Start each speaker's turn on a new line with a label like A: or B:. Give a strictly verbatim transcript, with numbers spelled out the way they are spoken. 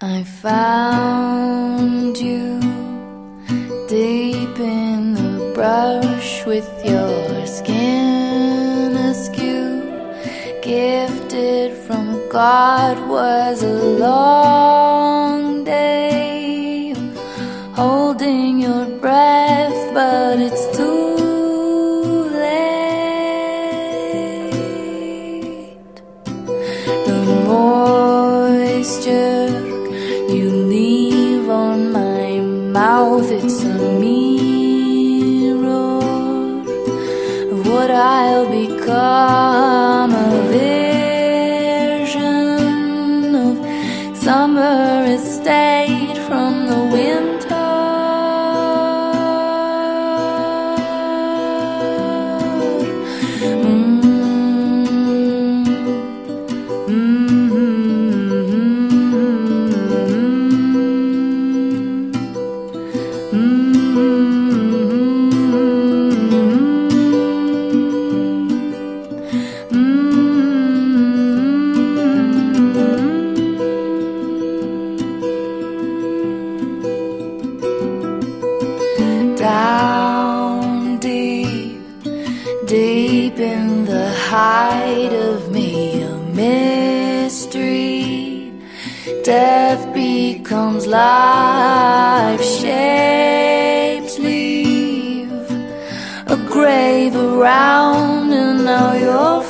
A: I found you deep in the brush with your skin askew. Gifted from God was a long day, holding your breath, but it's too late. The moisture you leave on my mouth, it's a mirror of what I'll become, a vision of summer estate from the winter. Down deep, deep in the height of me, a mystery. Death becomes life, shapes leave a grave around, and now you're